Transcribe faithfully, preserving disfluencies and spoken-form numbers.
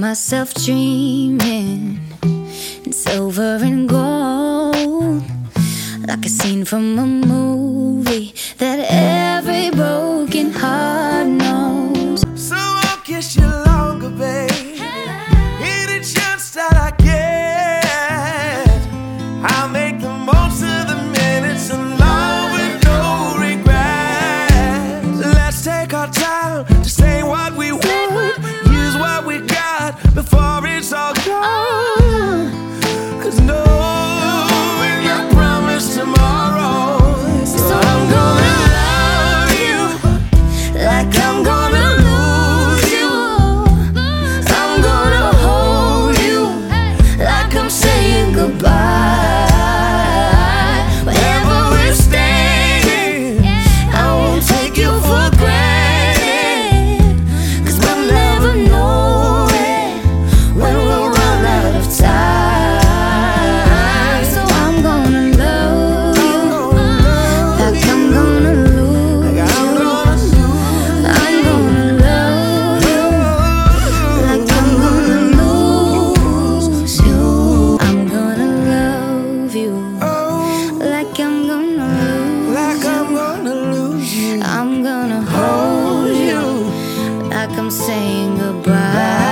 myself dreaming in silver and gold, like a scene from a movie that every broken heart knows. So I'll kiss you longer, babe. Any chance that I get, I'll make the most of the minutes in love with no regrets. Let's take our time to say what we want, use what we got before it's all gone. Cause knowing I promise tomorrow, so I'm gonna love you like I'm gonna lose you. I'm gonna hold you like I'm saying goodbye. Wherever we're standing, I won't take you for granted, cause we'll never know it when we'll run out of time. So I'm gonna love you like I'm gonna lose you. I'm gonna love you like I'm gonna lose you. I'm gonna love you like I'm gonna lose Like I'm gonna lose you. I'm gonna hold you like I'm saying goodbye.